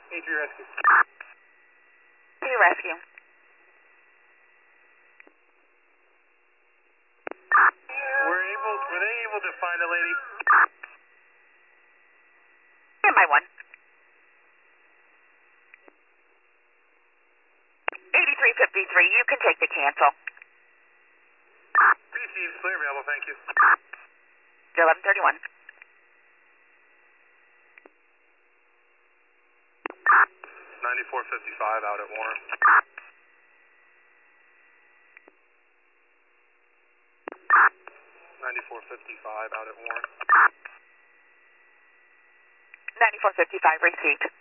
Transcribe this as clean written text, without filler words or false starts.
A3 rescue. To rescue. Were they able to find a lady? Stand by 1. 8353, you can take the cancel. Received, clear available, thank you. 1131. 9455 out at Warren. 9455 out at Warren. 9455 received.